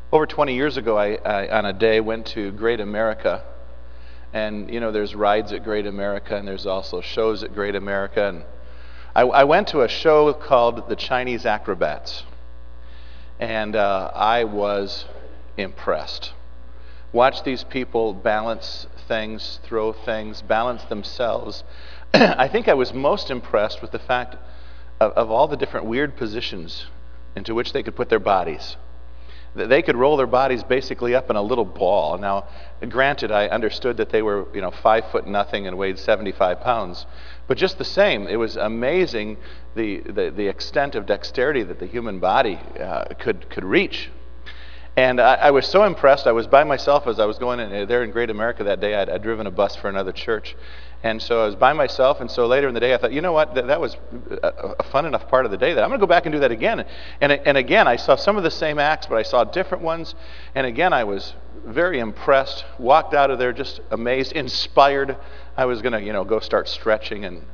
Over 20 years ago, I on a day, went to Great America. And, there's rides at Great America, and there's also shows at Great America. And I went to a show called The Chinese Acrobats. And I was impressed. Watch these people balance things, throw things, balance themselves. I think I was most impressed with the fact of all the different weird positions into which they could put their bodies. They could roll their bodies basically up in a little ball. Now, granted, I understood that they were, 5 foot nothing and weighed 75 pounds. But just the same, it was amazing the extent of dexterity that the human body could reach. And I was so impressed. I was by myself as I was going in there in Great America that day. I'd driven a bus for another church. And so I was by myself, and so later in the day I thought, you know what, that was a fun enough part of the day that I'm going to go back and do that again. And again, I saw some of the same acts, but I saw different ones. And again, I was very impressed, walked out of there just amazed, inspired. I was going to, go start stretching. And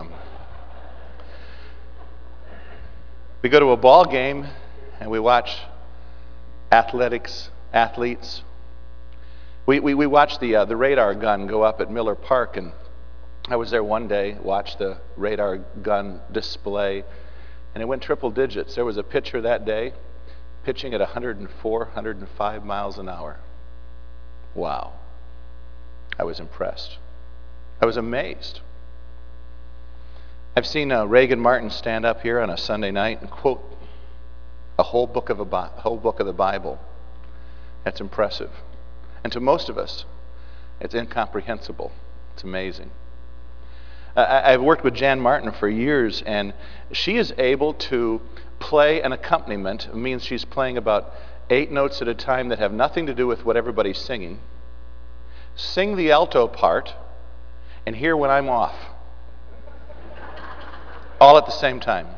we go to a ball game, and we watch athletes. We watched the radar gun go up at Miller Park, and I was there one day, watched the radar gun display, and it went triple digits. There was a pitcher that day pitching at 104, 105 miles an hour. Wow. I was impressed. I was amazed. I've seen Reagan Martin stand up here on a Sunday night and quote a whole book of the Bible. That's impressive. And to most of us, it's incomprehensible. It's amazing. I've worked with Jan Martin for years, and she is able to play an accompaniment. It means she's playing about 8 notes at a time that have nothing to do with what everybody's singing, sing the alto part, and hear when I'm off. All at the same time.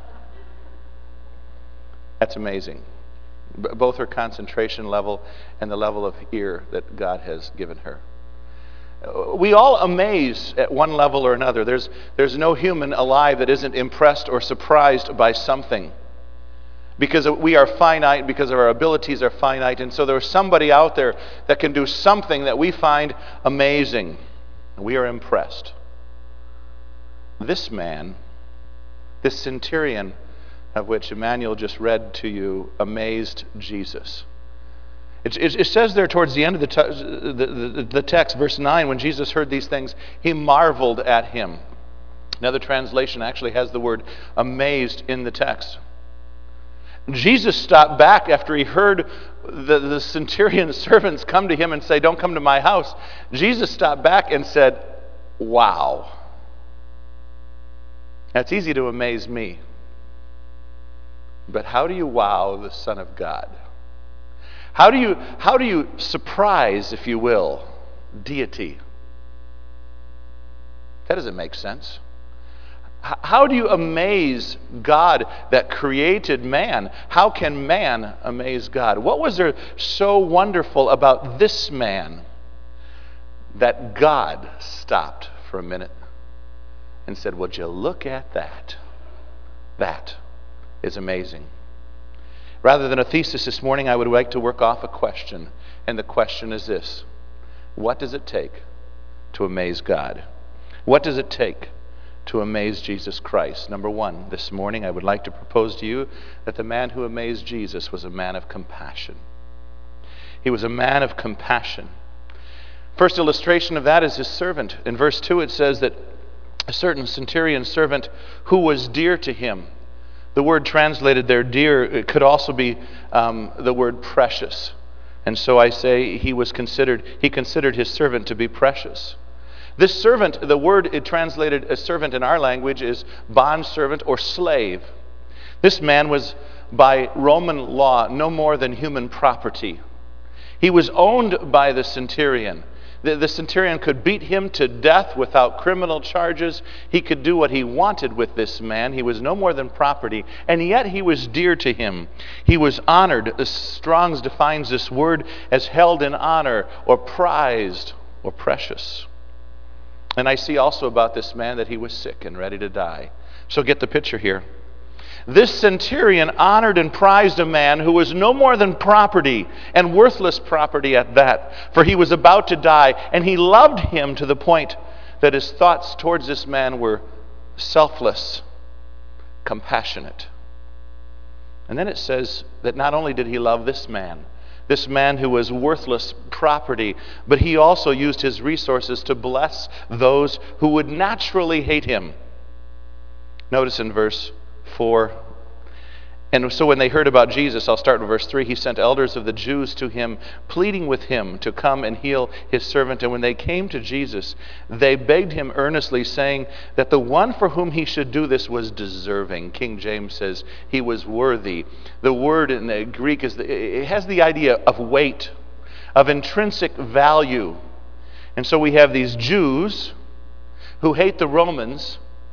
That's amazing. Both her concentration level and the level of ear that God has given her. We all amaze at one level or another. There's no human alive that isn't impressed or surprised by something. Because we are finite, because our abilities are finite, and so there's somebody out there that can do something that we find amazing. We are impressed. This man, this centurion of which Emmanuel just read to you, amazed Jesus. It says there towards the end of the text, verse 9, when Jesus heard these things, he marveled at him. Another translation actually has the word amazed in the text. Jesus stopped back after he heard the centurion's servants come to him and say, "Don't come to my house." Jesus stopped back and said, "Wow." That's easy to amaze me. But how do you wow the Son of God? How do you surprise, if you will, deity? That doesn't make sense. How do you amaze God that created man? How can man amaze God? What was there so wonderful about this man that God stopped for a minute and said, "Would you look at that? That is amazing." Rather than a thesis this morning, I would like to work off a question. And the question is this: what does it take to amaze God? What does it take to amaze Jesus Christ? Number one, this morning I would like to propose to you that the man who amazed Jesus was a man of compassion. He was a man of compassion. First illustration of that is his servant. In verse 2 it says that a certain centurion servant who was dear to him. The word translated there, dear, it could also be the word precious. And so I say he considered his servant to be precious. This servant, the word it translated as servant in our language is bondservant or slave. This man was by Roman law no more than human property. He was owned by the centurion. The centurion could beat him to death without criminal charges. He could do what he wanted with this man. He was no more than property, and yet he was dear to him. He was honored. Strong's defines this word as held in honor or prized or precious. And I see also about this man that he was sick and ready to die. So get the picture here. This centurion honored and prized a man who was no more than property, and worthless property at that, for he was about to die, and he loved him to the point that his thoughts towards this man were selfless, compassionate. And then it says that not only did he love this man who was worthless property, but he also used his resources to bless those who would naturally hate him. Notice in verse 4, and so when they heard about Jesus, I'll start in verse 3, he sent elders of the Jews to him, pleading with him to come and heal his servant. And when they came to Jesus, they begged him earnestly, saying that the one for whom he should do this was deserving. King James says he was worthy. The word in the Greek it has the idea of weight, of intrinsic value. And so we have these Jews who hate the Romans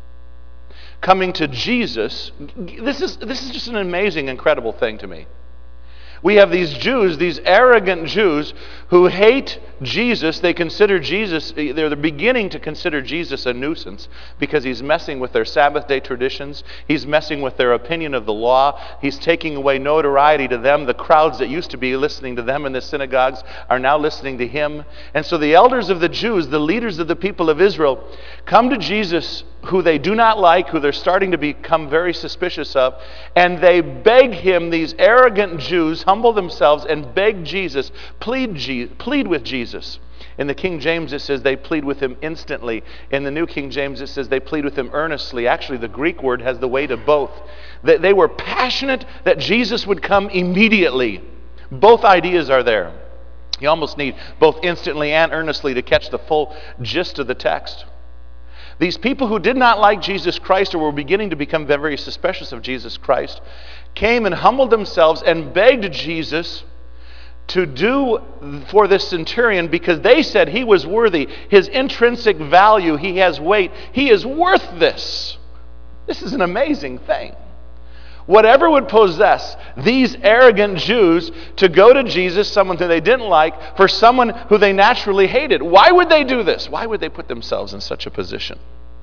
coming to Jesus. This is just an amazing, incredible thing to me. We have these Jews, these arrogant Jews who hate Jesus. They consider Jesus, they're beginning to consider Jesus a nuisance because he's messing with their Sabbath day traditions. He's messing with their opinion of the law. He's taking away notoriety to them. The crowds that used to be listening to them in the synagogues are now listening to him. And so the elders of the Jews, the leaders of the people of Israel, come to Jesus, who they do not like, who they're starting to become very suspicious of, and they beg him, these arrogant Jews, humble themselves and beg Jesus, plead with Jesus. In the King James it says they plead with him instantly. In the New King James it says they plead with him earnestly. Actually, the Greek word has the weight of both. They were passionate that Jesus would come immediately. Both ideas are there. You almost need both instantly and earnestly to catch the full gist of the text. These people who did not like Jesus Christ or were beginning to become very suspicious of Jesus Christ came and humbled themselves and begged Jesus to do for this centurion because they said he was worthy. His intrinsic value, he has weight. He is worth this. This is an amazing thing. Whatever would possess these arrogant Jews to go to Jesus, someone who they didn't like, for someone who they naturally hated. Why would they do this? Why would they put themselves in such a position?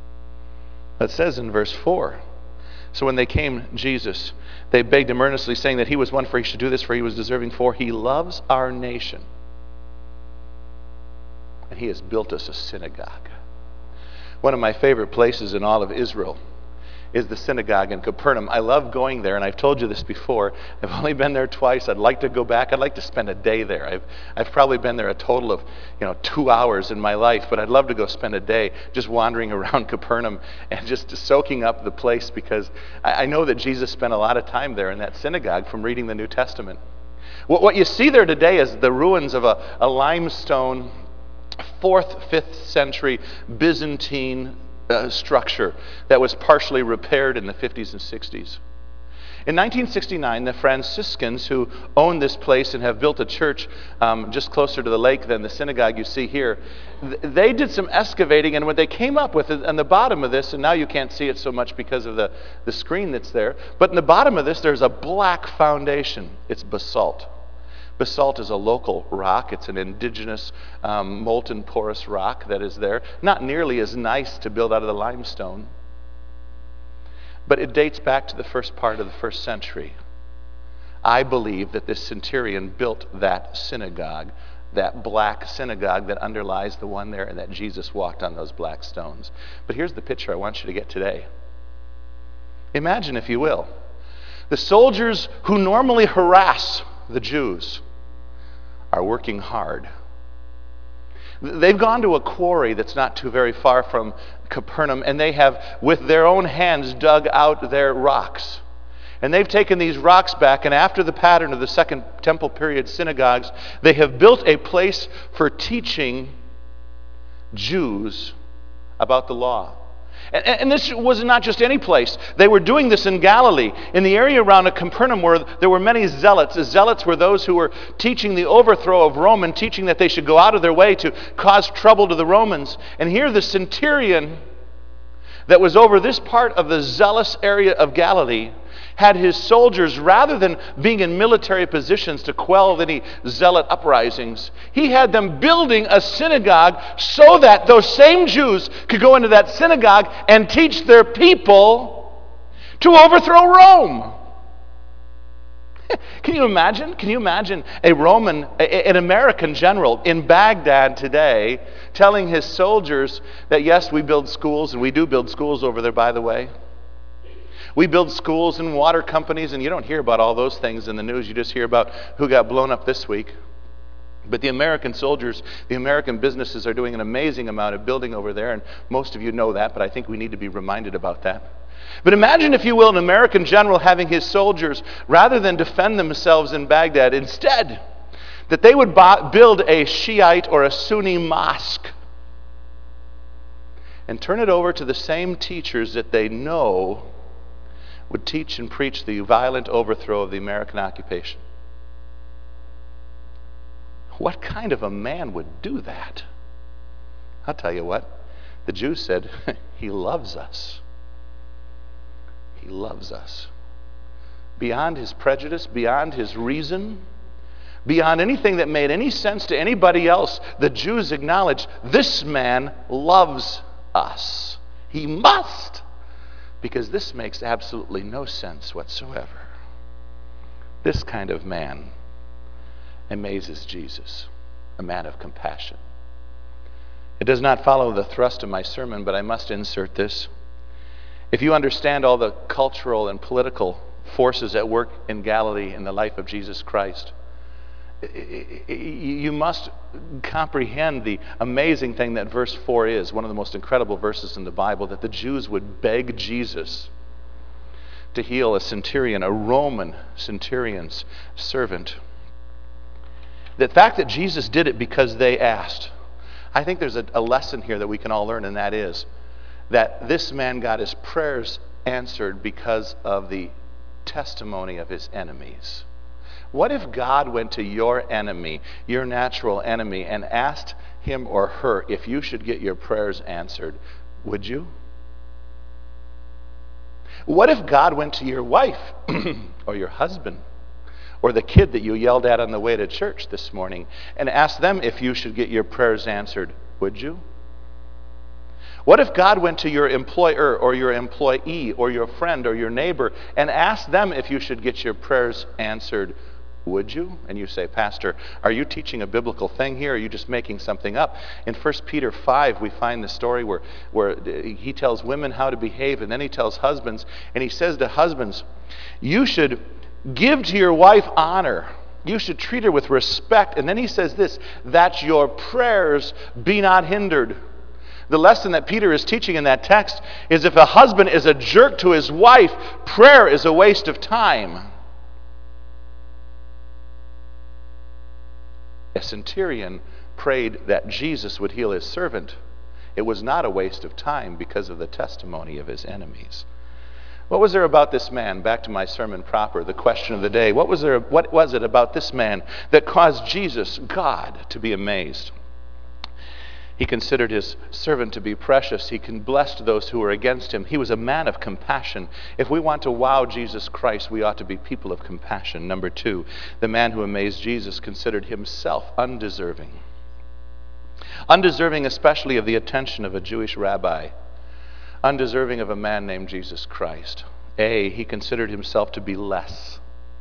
It says in verse 4, so when they came to Jesus, they begged him earnestly, saying that he was one for he should do this, for he was deserving, for he loves our nation. And he has built us a synagogue. One of my favorite places in all of Israel is the synagogue in Capernaum. I love going there, and I've told you this before. I've only been there twice. I'd like to go back. I'd like to spend a day there. I've probably been there a total of 2 hours in my life, but I'd love to go spend a day just wandering around Capernaum and just soaking up the place, because I know that Jesus spent a lot of time there in that synagogue from reading the New Testament. What you see there today is the ruins of a limestone 4th, 5th century Byzantine structure that was partially repaired in the 50s and 60s. In 1969, the Franciscans, who own this place and have built a church just closer to the lake than the synagogue you see here, they did some excavating, and what they came up with on the bottom of this, and now you can't see it so much because of the screen that's there, but in the bottom of this there's a black foundation. It's basalt. Basalt is a local rock. It's an indigenous molten porous rock that is there. Not nearly as nice to build out of the limestone, but it dates back to the first part of the 1st century. I believe that this centurion built that synagogue, that black synagogue that underlies the one there, and that Jesus walked on those black stones. But here's the picture I want you to get today. Imagine, if you will, the soldiers who normally harass the Jews are working hard. They've gone to a quarry that's not too very far from Capernaum, and they have, with their own hands, dug out their rocks. And they've taken these rocks back, and after the pattern of the Second Temple period synagogues, they have built a place for teaching Jews about the law. And this was not just any place. They were doing this in Galilee, in the area around Capernaum, where there were many zealots. The zealots were those who were teaching the overthrow of Rome and teaching that they should go out of their way to cause trouble to the Romans. And here the centurion that was over this part of the zealous area of Galilee had his soldiers, rather than being in military positions to quell any zealot uprisings, he had them building a synagogue so that those same Jews could go into that synagogue and teach their people to overthrow Rome. Can you imagine? Can you imagine an American general in Baghdad today telling his soldiers that, yes, we build schools, and we do build schools over there, by the way. We build schools and water companies, and you don't hear about all those things in the news. You just hear about who got blown up this week. But the American soldiers, the American businesses are doing an amazing amount of building over there, and most of you know that, but I think we need to be reminded about that. But imagine, if you will, an American general having his soldiers, rather than defend themselves in Baghdad, instead, that they would build a Shiite or a Sunni mosque and turn it over to the same teachers that they know would teach and preach the violent overthrow of the American occupation. What kind of a man would do that? I'll tell you what, the Jews said, he loves us. He loves us. Beyond his prejudice, beyond his reason, beyond anything that made any sense to anybody else, the Jews acknowledged, this man loves us. He must, because this makes absolutely no sense whatsoever. This kind of man amazes Jesus, a man of compassion. It does not follow the thrust of my sermon, but I must insert this. If you understand all the cultural and political forces at work in Galilee in the life of Jesus Christ, you must comprehend the amazing thing that verse 4 is, one of the most incredible verses in the Bible, that the Jews would beg Jesus to heal a centurion, a Roman centurion's servant. The fact that Jesus did it because they asked, I think there's a lesson here that we can all learn, and that is that this man got his prayers answered because of the testimony of his enemies. What if God went to your enemy, your natural enemy, and asked him or her if you should get your prayers answered? Would you? What if God went to your wife or your husband or the kid that you yelled at on the way to church this morning and asked them if you should get your prayers answered? Would you? What if God went to your employer or your employee or your friend or your neighbor and asked them if you should get your prayers answered? Would you? And you say, Pastor, are you teaching a biblical thing here, or are you just making something up? In 1 Peter 5, we find the story where he tells women how to behave, and then he tells husbands, and he says to husbands, you should give to your wife honor. You should treat her with respect. And then he says this, that your prayers be not hindered. The lesson that Peter is teaching in that text is, if a husband is a jerk to his wife, prayer is a waste of time. A centurion prayed that Jesus would heal his servant. It was not a waste of time because of the testimony of his enemies. What was there about this man? Back to my sermon proper, the question of the day. What was it about this man that caused Jesus, God, to be amazed? He considered his servant to be precious. He blessed those who were against him. He was a man of compassion. If we want to wow Jesus Christ, we ought to be people of compassion. Number 2, the man who amazed Jesus considered himself undeserving. Undeserving especially of the attention of a Jewish rabbi. Undeserving of a man named Jesus Christ. He considered himself to be less.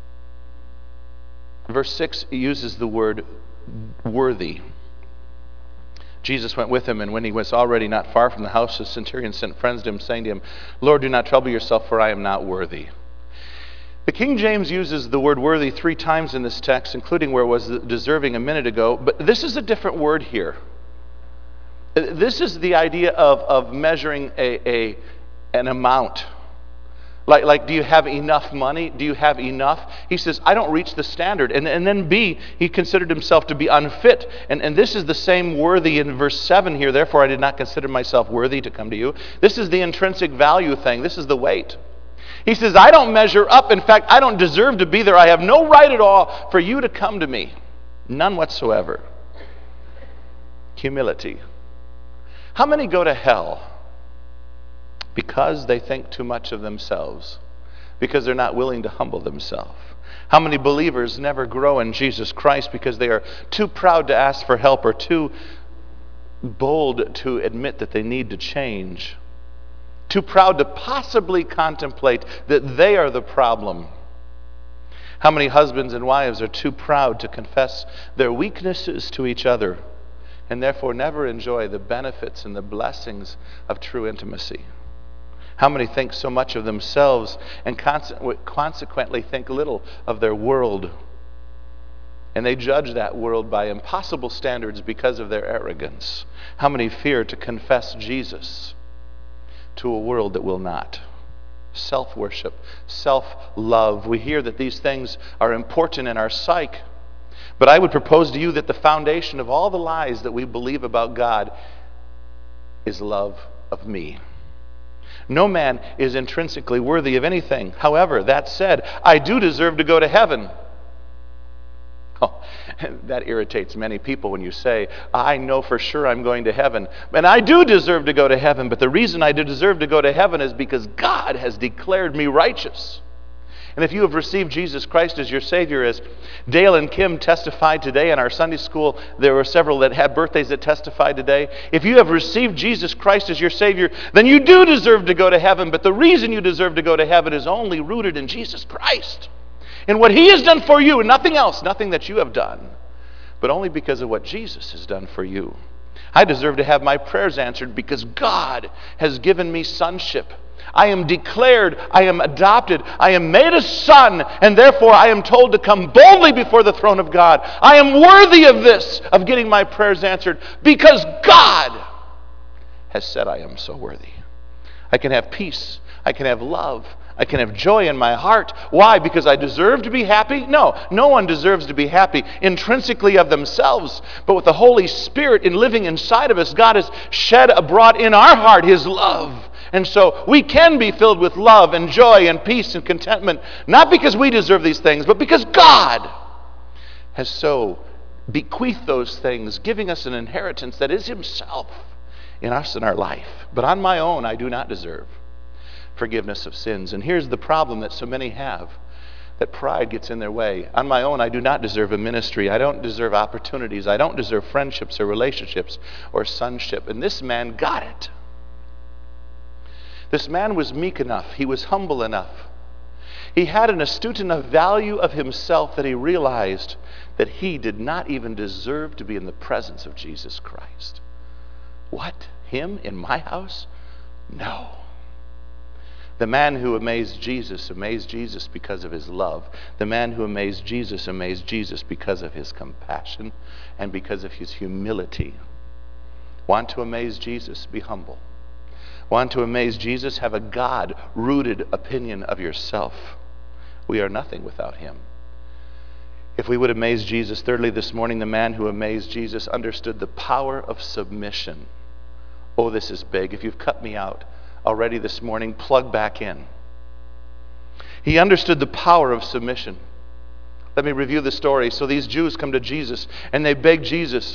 Verse 6 uses the word worthy. Jesus went with him, and when he was already not far from the house, the centurion sent friends to him, saying to him, Lord, do not trouble yourself, for I am not worthy. The King James uses the word worthy 3 times in this text, including where it was deserving a minute ago, but this is a different word here. This is the idea of measuring an amount. Like, do you have enough money? Do you have enough? He says, I don't reach the standard. And then B, he considered himself to be unfit. And this is the same worthy in verse 7 here. Therefore, I did not consider myself worthy to come to you. This is the intrinsic value thing. This is the weight. He says, I don't measure up. In fact, I don't deserve to be there. I have no right at all for you to come to me. None whatsoever. Humility. How many go to hell because they think too much of themselves, because they're not willing to humble themselves? How many believers never grow in Jesus Christ because they are too proud to ask for help or too bold to admit that they need to change? too proud to possibly contemplate that they are the problem. How many husbands and wives are too proud to confess their weaknesses to each other and therefore never enjoy the benefits and the blessings of true intimacy? How many think so much of themselves and consequently think little of their world? And they judge that world by impossible standards because of their arrogance. How many fear to confess Jesus to a world that will not? Self-worship, self-love. We hear that these things are important in our psyche. But I would propose to you that the foundation of all the lies that we believe about God is love of me. No man is intrinsically worthy of anything. However, that said, I do deserve to go to heaven. Oh, that irritates many people when you say, I know for sure I'm going to heaven. And I do deserve to go to heaven, but the reason I do deserve to go to heaven is because God has declared me righteous. And if you have received Jesus Christ as your Savior, as Dale and Kim testified today in our Sunday school, there were several that had birthdays that testified today. If you have received Jesus Christ as your Savior, then you do deserve to go to heaven. But the reason you deserve to go to heaven is only rooted in Jesus Christ and what He has done for you, and nothing else, nothing that you have done, but only because of what Jesus has done for you. I deserve to have my prayers answered because God has given me sonship. I am declared, I am adopted, I am made a son, and therefore I am told to come boldly before the throne of God. I am worthy of this, of getting my prayers answered, because God has said I am so worthy. I can have peace, I can have love, I can have joy in my heart. Why? Because I deserve to be happy? No, no one deserves to be happy intrinsically of themselves. But with the Holy Spirit in living inside of us, God has shed abroad in our heart His love. And so we can be filled with love and joy and peace and contentment, not because we deserve these things, but because God has so bequeathed those things, giving us an inheritance that is Himself in us in our life. But on my own, I do not deserve forgiveness of sins. And here's the problem that so many have, that pride gets in their way. On my own, I do not deserve a ministry. I don't deserve opportunities. I don't deserve friendships or relationships or sonship. And this man got it. This man was meek enough. He was humble enough. He had an astute enough value of himself that he realized that he did not even deserve to be in the presence of Jesus Christ. What? Him in my house? No. The man who amazed Jesus because of his love. The man who amazed Jesus because of his compassion and because of his humility. Want to amaze Jesus? Be humble. Want to amaze Jesus? Have a God-rooted opinion of yourself. We are nothing without Him. If we would amaze Jesus, thirdly, this morning, the man who amazed Jesus understood the power of submission. Oh, this is big. If you've cut me out already this morning, plug back in. He understood the power of submission. Let me review the story. So these Jews come to Jesus and they beg Jesus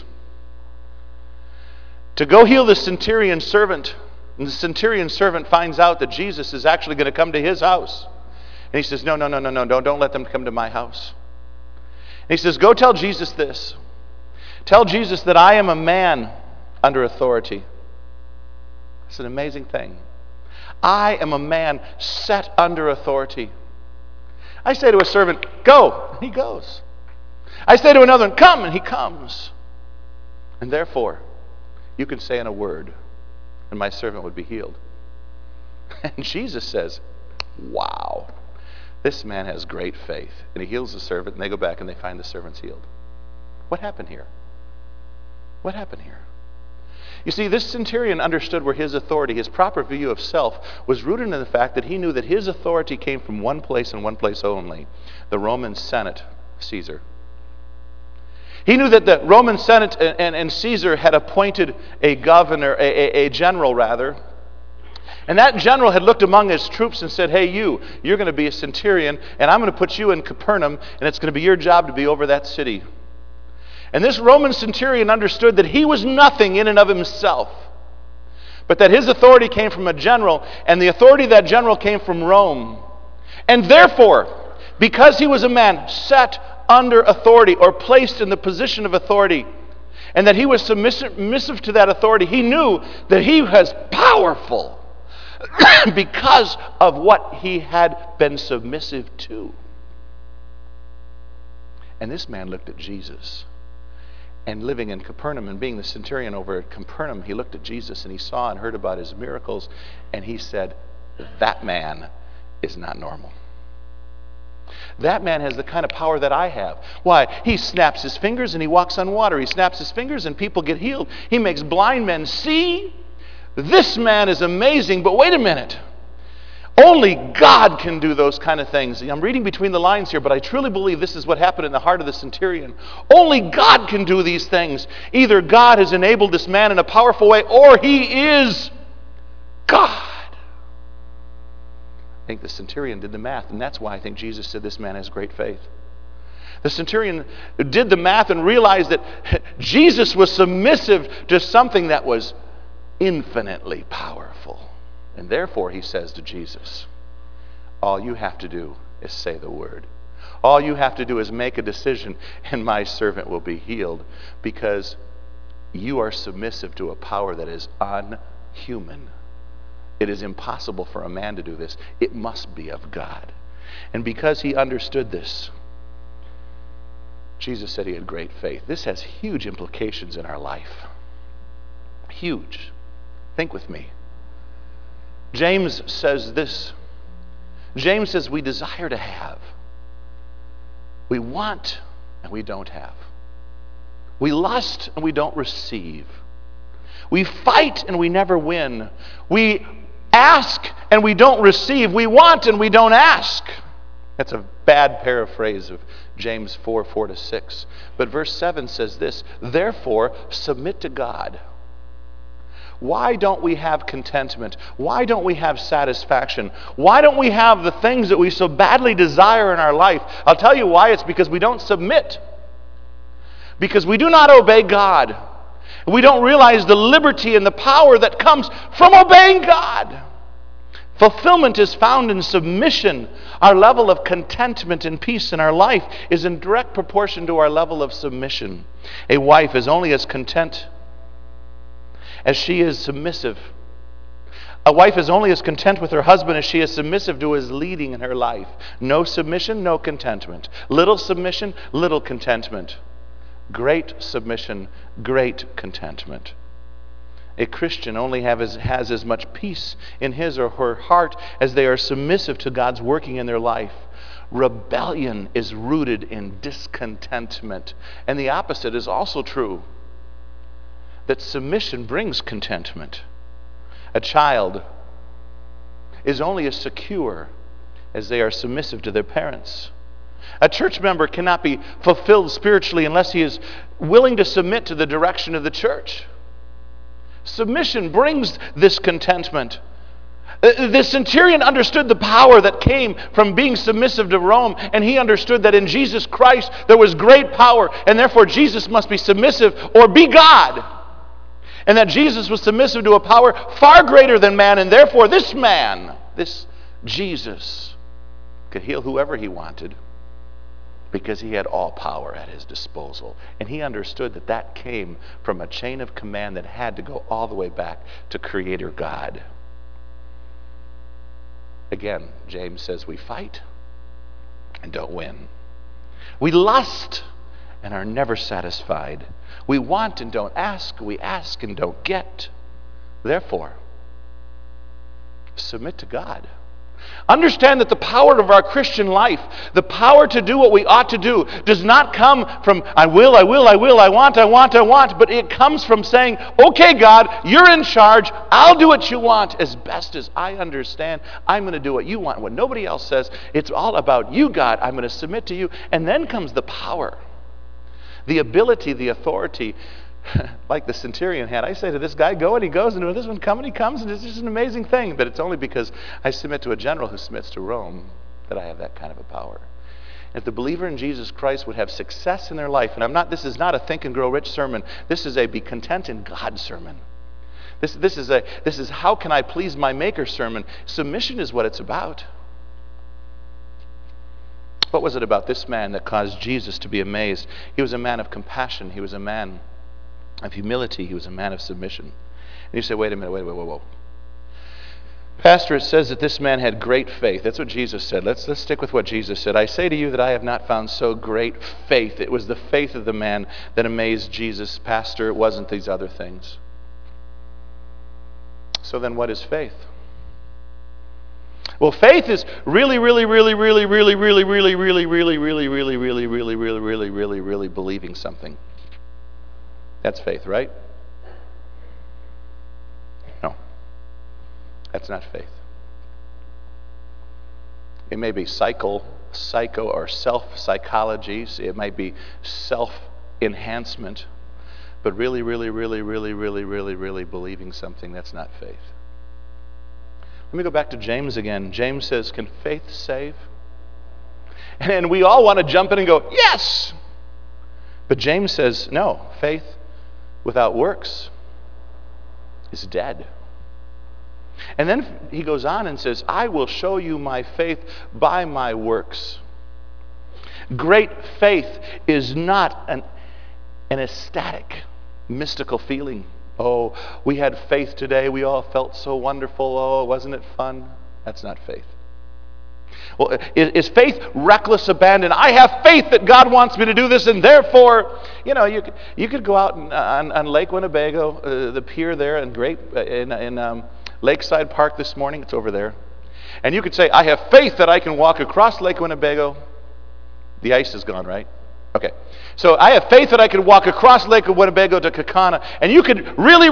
to go heal the centurion servant. And the centurion servant finds out that Jesus is actually going to come to his house. And he says, no, don't let them come to my house. And he says, go tell Jesus this. Tell Jesus that I am a man under authority. It's an amazing thing. I am a man set under authority. I say to a servant, go, and he goes. I say to another one, come, and he comes. And therefore, you can say in a word, and my servant would be healed. And Jesus says, wow, this man has great faith. And he heals the servant, and they go back and they find the servant's healed. What happened here? What happened here? You see, this centurion understood where his authority, his proper view of self, was rooted in the fact that he knew that his authority came from one place and one place only, the Roman Senate, Caesar. He knew that the Roman Senate and Caesar had appointed a governor, a general rather, and that general had looked among his troops and said, hey, you're going to be a centurion, and I'm going to put you in Capernaum, and it's going to be your job to be over that city. And this Roman centurion understood that he was nothing in and of himself, but that his authority came from a general, and the authority of that general came from Rome. And therefore, because he was a man set under authority or placed in the position of authority, and that he was submissive to that authority, he knew that he was powerful. because of what he had been submissive to. And this man looked at Jesus. And living in Capernaum and being the centurion over at Capernaum, he looked at Jesus and he saw and heard about his miracles. And he said, that man is not normal. That man has the kind of power that I have. Why? He snaps his fingers and he walks on water. He snaps his fingers and people get healed. He makes blind men see. This man is amazing, but wait a minute. Only God can do those kind of things. I'm reading between the lines here, but I truly believe this is what happened in the heart of the centurion. Only God can do these things. Either God has enabled this man in a powerful way, or he is God. I think the centurion did the math, and that's why I think Jesus said this man has great faith. The centurion did the math and realized that Jesus was submissive to something that was infinitely powerful. And therefore, he says to Jesus, all you have to do is say the word. All you have to do is make a decision, and my servant will be healed, because you are submissive to a power that is unhuman. It is impossible for a man to do this. It must be of God. And because he understood this, Jesus said he had great faith. This has huge implications in our life. Huge. Think with me. James says this. James says we desire to have. We want and we don't have. We lust and we don't receive. We fight and we never win. We ask and we don't receive. We want and we don't ask. That's a bad paraphrase of James 4:4-6. But verse 7 says this, therefore submit to God. Why don't we have contentment? Why don't we have satisfaction? Why don't we have the things that we so badly desire in our life? I'll tell you why. It's because we don't submit. Because we do not obey God. We don't realize the liberty and the power that comes from obeying God. Fulfillment is found in submission. Our level of contentment and peace in our life is in direct proportion to our level of submission. A wife is only as content as she is submissive. A wife is only as content with her husband as she is submissive to his leading in her life. No submission, no contentment. Little submission, little contentment. Great submission, great contentment. A Christian only has as much peace in his or her heart as they are submissive to God's working in their life. Rebellion is rooted in discontentment. And the opposite is also true. That submission brings contentment. A child is only as secure as they are submissive to their parents. A church member cannot be fulfilled spiritually unless he is willing to submit to the direction of the church. Submission brings this contentment. The centurion understood the power that came from being submissive to Rome, and he understood that in Jesus Christ there was great power, and therefore Jesus must be submissive or be God. And that Jesus was submissive to a power far greater than man, and therefore this man, this Jesus, could heal whoever he wanted because he had all power at his disposal. And he understood that that came from a chain of command that had to go all the way back to Creator God. Again, James says we fight and don't win. We lust and are never satisfied. We want and don't ask. We ask and don't get. Therefore, submit to God. Understand that the power of our Christian life, the power to do what we ought to do, does not come from I will, I want, but it comes from saying, okay, God, you're in charge. I'll do what you want as best as I understand. I'm going to do what you want, what nobody else says. It's all about you, God. I'm going to submit to you. And then comes the power, the ability, the authority, like the centurion had. I say to this guy, go, and he goes, and to this one, come, and he comes, and it's just an amazing thing. But it's only because I submit to a general who submits to Rome that I have that kind of a power. If the believer in Jesus Christ would have success in their life, and this is not a think and grow rich sermon, this is a be content in God sermon. This is how can I please my Maker sermon. Submission is what it's about. What was it about this man that caused Jesus to be amazed? He was a man of compassion. He was a man of humility. He was a man of submission. And you say, wait a minute, whoa. Pastor, it says that this man had great faith. That's what Jesus said. Let's stick with what Jesus said. I say to you that I have not found so great faith. It was the faith of the man that amazed Jesus. Pastor, it wasn't these other things. So then what is faith? Well, faith is really believing something. That's faith, right? No. That's not faith. It may be psycho or self-psychology. It might be self-enhancement. But really believing something, that's not faith. Let me go back to James again. James says, can faith save? And we all want to jump in and go, yes! But James says, no, faith without works is dead. And then he goes on and says, I will show you my faith by my works. Great faith is not an ecstatic, mystical feeling. Oh, we had faith today. We all felt so wonderful. Oh, wasn't it fun? That's not faith. Well, is faith reckless abandon? I have faith that God wants me to do this, and therefore, you could go out on Lake Winnebago, the pier there, in Lakeside Park this morning. It's over there, and you could say, I have faith that I can walk across Lake Winnebago. The ice is gone, right? Okay. So I have faith that I could walk across Lake Winnebago to Kaukauna, and you could really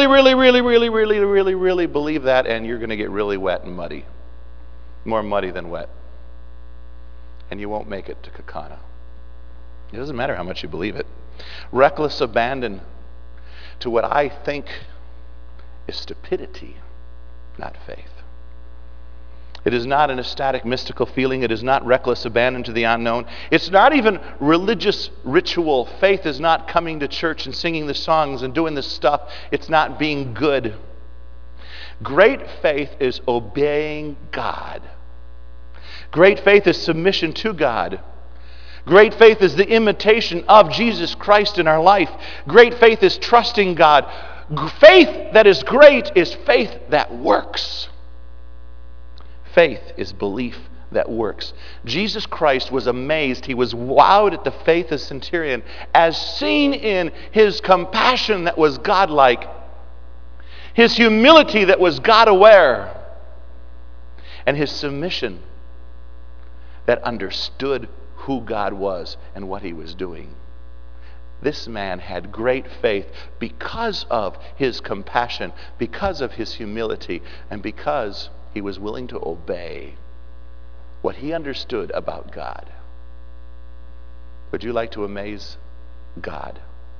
believe that, and you're going to get really wet and muddy. More muddy than wet. And you won't make it to Kaukauna. It doesn't matter how much you believe it. Reckless abandon to what I think is stupidity, not faith. It is not an ecstatic, mystical feeling. It is not reckless abandon to the unknown. It's not even religious ritual. Faith is not coming to church and singing the songs and doing the stuff. It's not being good. Great faith is obeying God. Great faith is submission to God. Great faith is the imitation of Jesus Christ in our life. Great faith is trusting God. Faith that is great is faith that works. Faith is belief that works. Jesus Christ was amazed. He was wowed at the faith of the centurion as seen in his compassion that was God-like, his humility that was God-aware, and his submission that understood who God was and what he was doing. This man had great faith because of his compassion, because of his humility, and because he was willing to obey what he understood about God. Would you like to amaze God?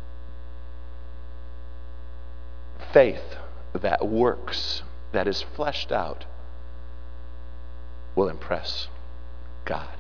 Faith that works, that is fleshed out, will impress God.